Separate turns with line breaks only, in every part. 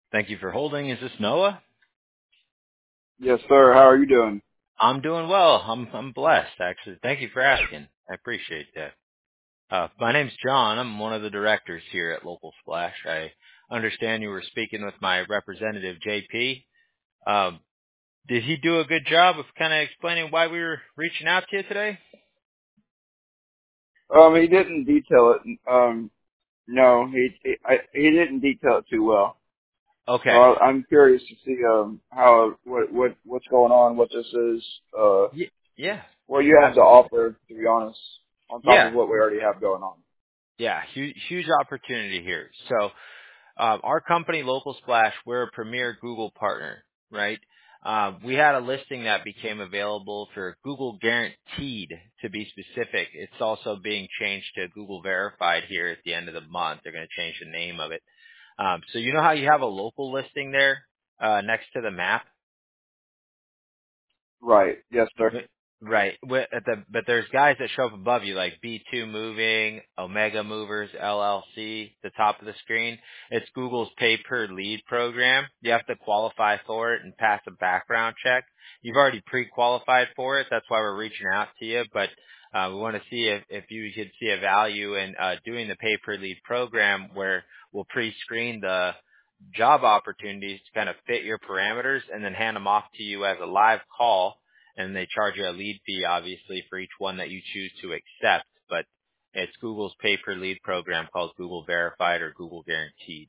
Thank you for holding. Is this Noah?
Yes, sir. How are you doing?
I'm doing well. I'm blessed actually. Thank you for asking. I appreciate that. My name's John. I'm one of the directors here at Local Splash. I understand you were speaking with my representative JP. Um, did he do a good job of kind of explaining why we were reaching out to you today?
He didn't detail it. No, he didn't detail it too well. So
Okay.
I'm curious to see what's going on, what this is,
Yeah.
what you have to offer. To be honest, on top of
Yeah.
what we already have going on.
Yeah. Huge opportunity here. So our company, Local Splash, we're a premier Google partner, right? We had a listing that became available for Google Guaranteed, to be specific. It's also being changed to Google Verified here at the end of the month. They're going to change the name of it. So you know how you have a local listing there next to the map?
Right. Yes, sir.
Right. But there's guys that show up above you like B2 Moving, Omega Movers, LLC, the top of the screen. It's Google's pay per lead program. You have to qualify for it and pass a background check. You've already pre-qualified for it. That's why we're reaching out to you. But we want to see if you could see a value in doing the pay per lead program where we'll pre-screen the job opportunities to kind of fit your parameters and then hand them off to you as a live call, and they charge you a lead fee, obviously, for each one that you choose to accept. But it's Google's pay-per-lead program called Google Verified or Google Guaranteed.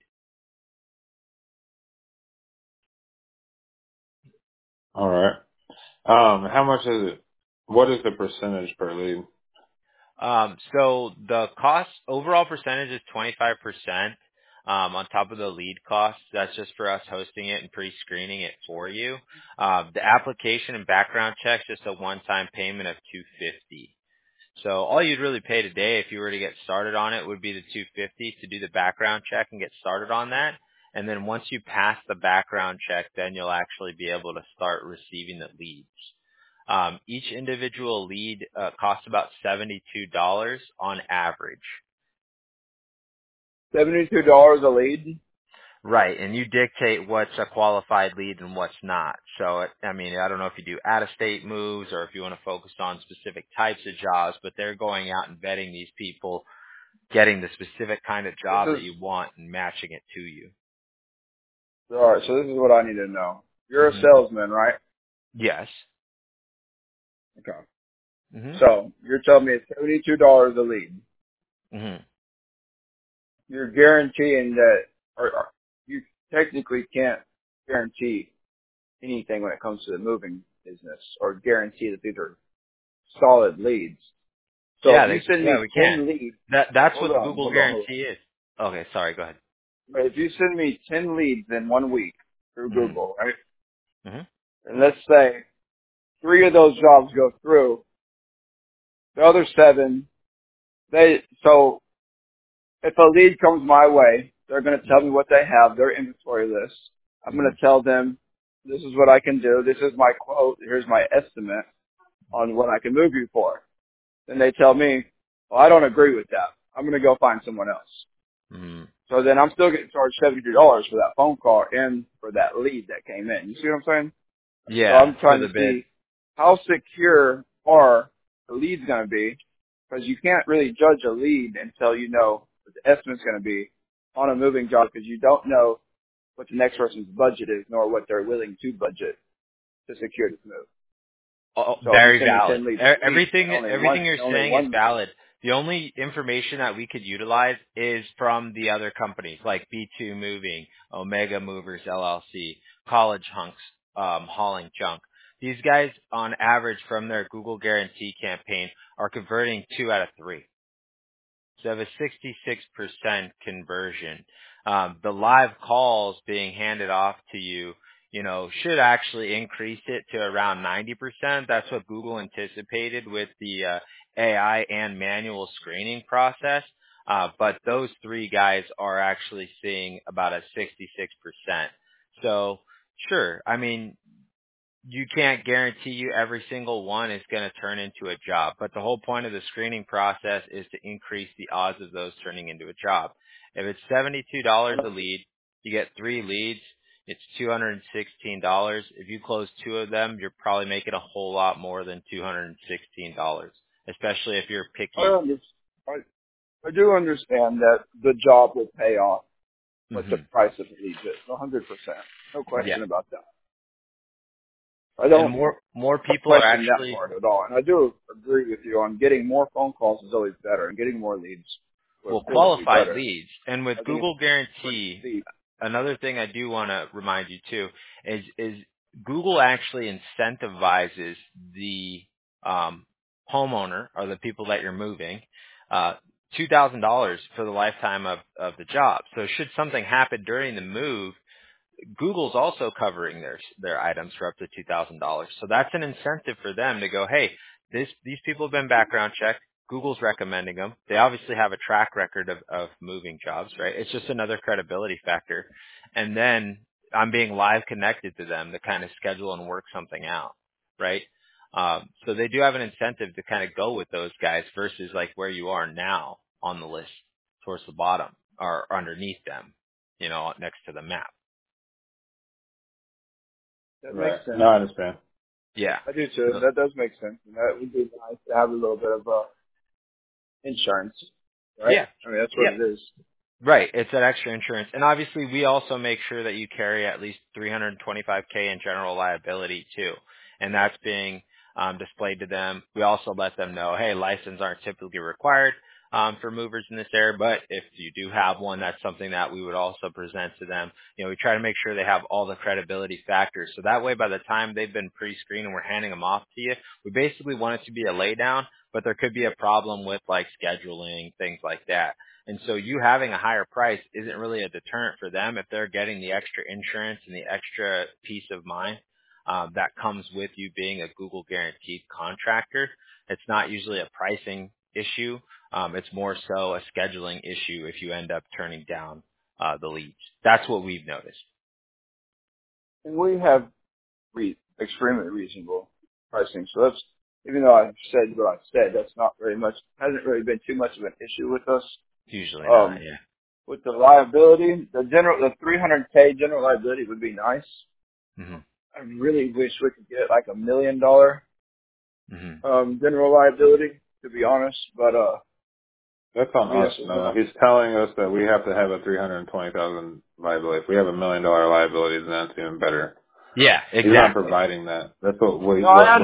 All right. How much is it? What is the percentage per lead?
So the cost overall percentage is 25% on top of the lead cost. That's just for us hosting it and pre-screening it for you. The application and background check just a one-time payment of $250. So all you'd really pay today if you were to get started on it would be the $250 to do the background check and get started on that. And then once you pass the background check, then you'll actually be able to start receiving the leads. Each individual lead costs about $72 on average.
$72 a lead.
Right, and you dictate what's a qualified lead and what's not. So, I mean, I don't know if you do out-of-state moves or if you want to focus on specific types of jobs, but they're going out and vetting these people, getting the specific kind of
This
job that
is
you want and matching it to you.
all right. So this is what I need to know. You're a
Hmm.
salesman, right?
Yes.
Okay.
Hmm.
So you're telling me it's $72 a lead.
Hmm.
You're guaranteeing that, or you technically can't guarantee anything when it comes to the moving business, or guarantee that these are solid leads. So if you send
Yeah,
me
we can.
10 leads,
That's
hold
what the
on,
Google
hold on, hold on.
guarantee is. Okay, sorry, go ahead.
But if you send me 10 leads in 1 week through
Hmm.
Google, right,
Hmm.
and let's say 3 of those jobs go through, the other 7, so if a lead comes my way, they're going to tell me what they have, their inventory list. I'm going
Hmm.
to tell them, this is what I can do. This is my quote. Here's my estimate on what I can move you for. Then they tell me, well, I don't agree with that. I'm going to go find someone else.
Hmm.
So then I'm still getting charged $72 for that phone call and for that lead that came in. You see what I'm saying? So
Yeah,
I'm
for
trying
the
to
bid.
see how secure are the leads going to be, because you can't really judge a lead until you know what the estimate's going to be on a moving job, because you don't know what the next person's budget is nor what they're willing to budget to secure this move.
Oh,
So if you
very
send me
valid.
10 leads a week and
Everything you're
only
saying is
one,
valid. The only information that we could utilize is from the other companies like B2 Moving, Omega Movers LLC, College Hunks, hauling junk. These guys, on average, from their Google Guarantee campaign, are converting 2 out of 3. So have a 66% conversion. The live calls being handed off to you, should actually increase it to around 90%. That's what Google anticipated with the AI and manual screening process. But those 3 guys are actually seeing about a 66%. So sure, I mean, you can't guarantee you every single one is going to turn into a job. But the whole point of the screening process is to increase the odds of those turning into a job. If it's $72 a lead, You get 3 leads. It's $216. If you close 2 of them, you're probably making a whole lot more than $216, especially if you're picky.
I do understand that the job will pay off what the
Hmm.
price of the leads is, 100%. No
Yeah.
question about that. I
And
don't
more people are
question that
actually,
part at all. And I do agree with you on getting more phone calls is always better, and getting more leads would, of course, be
qualified
better.
leads. And with
I think
Google
it's
Guarantee,
the
another thing I do want to remind you too is Google actually incentivizes the homeowner or the people that you're moving $2,000 for the lifetime of the job. So should something happen during the move, Google's also covering their items for up to $2,000. So that's an incentive for them to go, hey, these people have been background checked. Google's recommending them. They obviously have a track record of moving jobs, right? It's just another credibility factor. And then I'm being live connected to them to kind of schedule and work something out, right? So they do have an incentive to kind of go with those guys versus like where you are now on the list towards the bottom or underneath them, next to the map.
that
Right.
makes sense.
No, I understand.
Yeah.
I do too. That does make sense. And that would be nice to have a little bit of insurance, right?
Yeah.
I mean, that's
Yeah.
what it is.
Right. It's that extra insurance. And obviously we also make sure that you carry at least $325K in general liability too. And that's being displayed to them. We also let them know, hey, license aren't typically required for movers in this area, but if you do have one, that's something that we would also present to them. We try to make sure they have all the credibility factors. So that way, by the time they've been pre-screened and we're handing them off to you, we basically want it to be a lay down, but there could be a problem with like scheduling, things like that. And so you having a higher price isn't really a deterrent for them if they're getting the extra insurance and the extra peace of mind that comes with you being a Google guaranteed contractor. It's not usually a pricing issue. It's more so a scheduling issue if you end up turning down the leads. That's what we've noticed.
And we have extremely reasonable pricing. So that's, even though I've said what I've said, that's not very much, hasn't really been too much of an issue with us.
Usually not, yeah.
With the liability, the 300K general liability would be nice.
Mm-hmm.
I really wish we could get like $1 million
Mm-hmm.
general liability, to be honest. But
That's on us. No, he's telling us that we have to have a $320,000 liability. If we have $1 million liability, then that's even better.
Yeah, exactly.
He's not providing that. That's what we.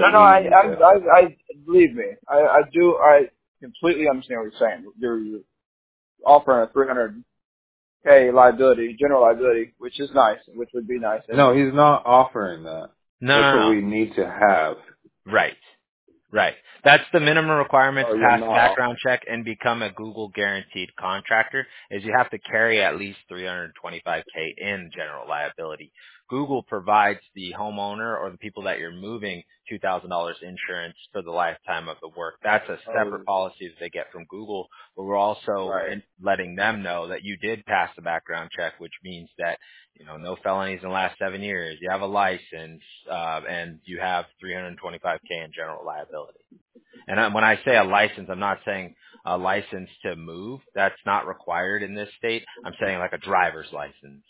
I believe me. I do. I completely understand what you're saying. You're offering a 300K liability, general liability, which is nice, which would be nice.
No, he's not offering that.
No.
What we need to have.
Right. That's the minimum requirement to pass a background check and become a Google guaranteed contractor is you have to carry at least 325K in general liability. Google provides the homeowner or the people that you're moving $2,000 insurance for the lifetime of the work. That's a separate policy that they get from Google, but we're also letting them know that you did pass the background check, which means that, no felonies in the last 7 years, you have a license, and you have 325K in general liability. And when I say a license, I'm not saying a license to move. That's not required in this state. I'm saying like a driver's license.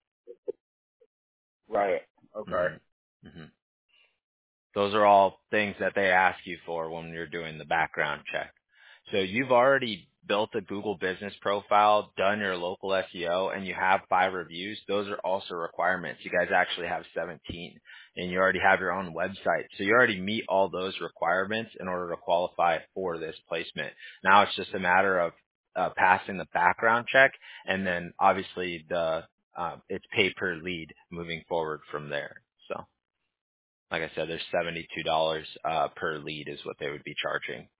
Right. Okay.
Mm-hmm. Mm-hmm. Those are all things that they ask you for when you're doing the background check. So you've already built a Google business profile, done your local SEO, and you have 5 reviews. Those are also requirements. You guys actually have 17, and you already have your own website. So you already meet all those requirements in order to qualify for this placement. Now it's just a matter of passing the background check, and then obviously it's pay per lead moving forward from there. So, like I said, there's $72 per lead is what they would be charging.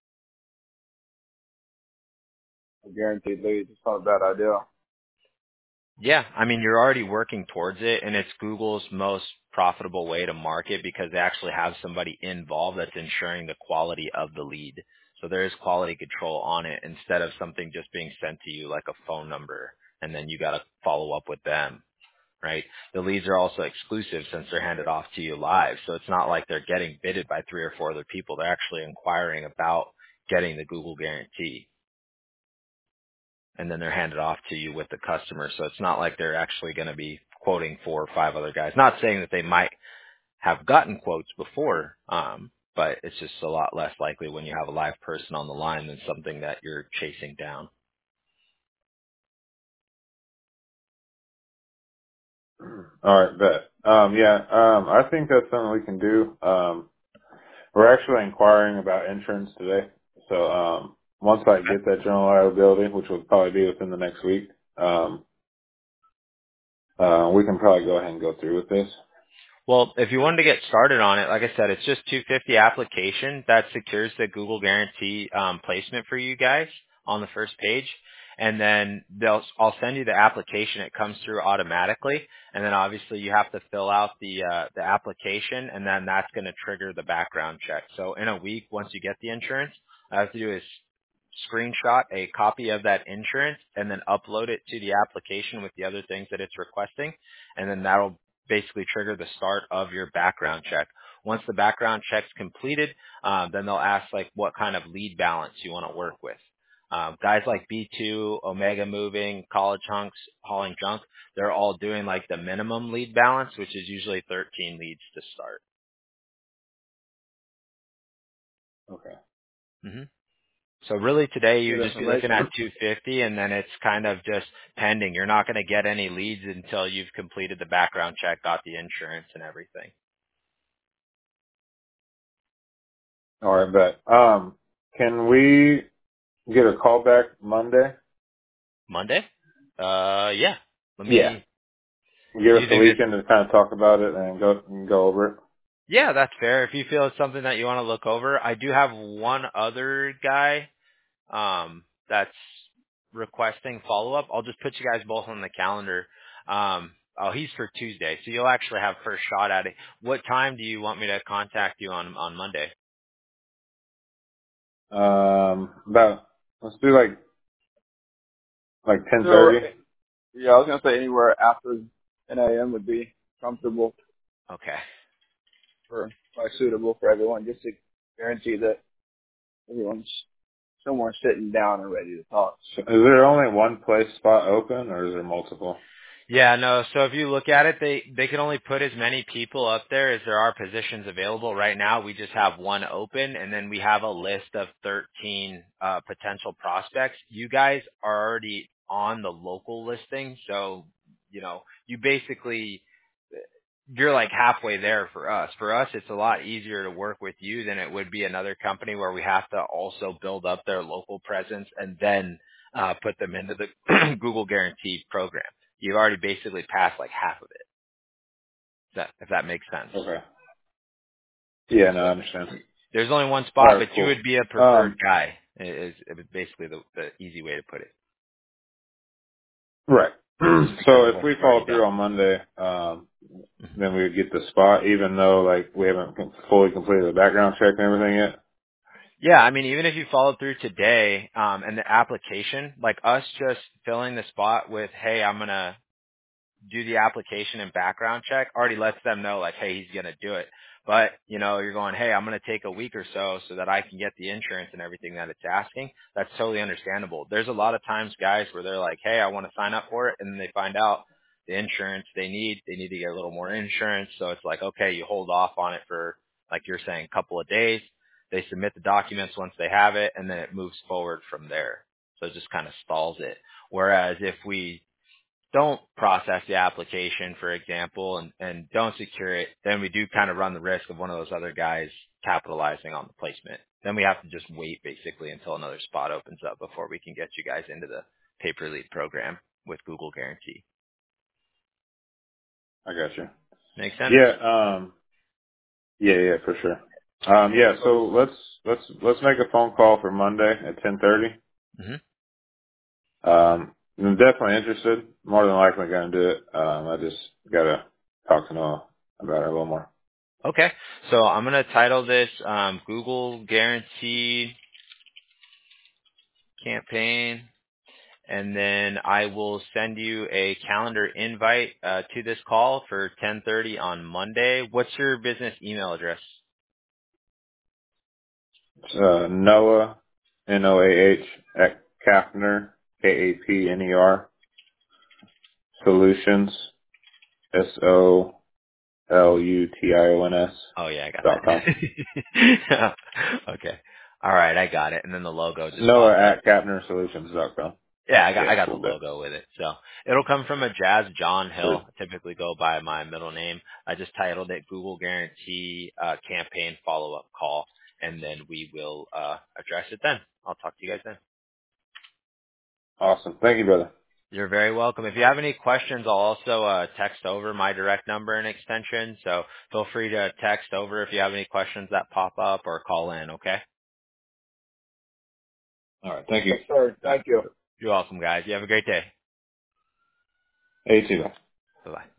A guaranteed lead. It's not a bad idea.
Yeah, I mean, you're already working towards it, and it's Google's most profitable way to market because they actually have somebody involved that's ensuring the quality of the lead. So there is quality control on it instead of something just being sent to you like a phone number, and then you got to follow up with them, right? The leads are also exclusive since they're handed off to you live, so it's not like they're getting bidded by 3 or 4 other people. They're actually inquiring about getting the Google guarantee. and then they're handed off to you with the customer. So it's not like they're actually going to be quoting 4 or 5 other guys. Not saying that they might have gotten quotes before, but it's just a lot less likely when you have a live person on the line than something that you're chasing down.
All right, bet. I think that's something we can do. We're actually inquiring about insurance today. So once I get that general liability, which will probably be within the next week, we can probably go ahead and go through with this.
Well, if you wanted to get started on it, like I said, it's just $250 application that secures the Google Guarantee placement for you guys on the first page. And then I'll send you the application. It comes through automatically. And then obviously you have to fill out the application, and then that's going to trigger the background check. So in a week, once you get the insurance, all I have to do is screenshot a copy of that insurance and then upload it to the application with the other things that it's requesting. And then that'll basically trigger the start of your background check. Once the background check's completed, then they'll ask like what kind of lead balance you want to work with. Guys like B2, Omega Moving, College Hunks, Hauling Junk, they're all doing like the minimum lead balance, which is usually 13 leads to start.
Okay.
Mm-hmm. So really today you'd just be looking at 250, and then it's kind of just pending. You're not going to get any leads until you've completed the background check, got the insurance and everything.
All right, bet. Can we get a call back Monday?
Monday? Yeah.
Give us a weekend to kind of talk about it and go over it.
Yeah, that's fair. If you feel it's something that you want to look over, I do have one other guy that's requesting follow-up. I'll just put you guys both on the calendar. He's for Tuesday, so you'll actually have first shot at it. What time do you want me to contact you on Monday?
Let's do like 10:30.
Yeah, I was gonna say anywhere after 10 a.m. would be comfortable.
Okay.
Suitable for everyone, just to guarantee that everyone's somewhere sitting down and ready to talk.
So is there only one place spot open, or is there multiple?
Yeah, no. So if you look at it, they can only put as many people up there as there are positions available. Right now, we just have one open, and then we have a list of 13 potential prospects. You guys are already on the local listing, so you basically you're like halfway there for us. For us, it's a lot easier to work with you than it would be another company where we have to also build up their local presence and then put them into the Google Guarantee program. You've already basically passed like half of it. If that makes sense.
Okay. Yeah, no, I understand.
There's only one spot,
right,
but
cool.
you would be a preferred guy. Is basically the easy way to put it.
Right. So if we follow through on Monday, then we would get the spot, even though like we haven't fully completed the background check and everything yet.
Yeah, I mean, even if you followed through today, and the application, like us just filling the spot with, hey, I'm gonna do the application and background check, already lets them know like, hey, he's gonna do it. But you're going, hey, I'm gonna take a week or so that I can get the insurance and everything that it's asking. That's totally understandable. There's a lot of times, guys, where they're like, hey, I want to sign up for it, and then they find out the insurance they need to get a little more insurance. So it's like, okay, you hold off on it for, like you're saying, a couple of days. They submit the documents once they have it, and then it moves forward from there. So it just kind of stalls it. Whereas if we don't process the application, for example, and don't secure it, then we do kind of run the risk of one of those other guys capitalizing on the placement. Then we have to just wait basically until another spot opens up before we can get you guys into the pay-per-lead program with Google Guarantee.
I got you.
Make sense?
Yeah. Yeah, for sure. Yeah. So let's make a phone call for Monday at 10:30.
Mm-hmm.
I'm definitely interested. More than likely going to do it. I just gotta talk to Noah about it a little more.
Okay. So I'm going to title this Google Guarantee Campaign, and then I will send you a calendar invite to this call for 10:30 on Monday. What's your business email address?
Noah, Noah, at Kaffner KAPNER Solutions SOLUTIONS
Oh yeah, I got
.com.
that. Okay. All right, I got it. And then the logo just
Noah
popped up.
at KapnerSolutions.com.
Yeah, I
Yeah,
got the
cool bit.
logo with it. So it'll come from a Jazz John
Sweet.
Hill. I typically go by my middle name. I just titled it Google Guarantee Campaign Follow Up Call, and then we will address it then. I'll talk to you guys then.
Awesome. Thank you, brother.
You're very welcome. If you have any questions, I'll also text over my direct number and extension. So feel free to text over if you have any questions that pop up or call in. Okay.
All right. Thank you.
Yes, sir. Thank you.
You're welcome, guys. You have a great day.
Hey, too.
Bye bye.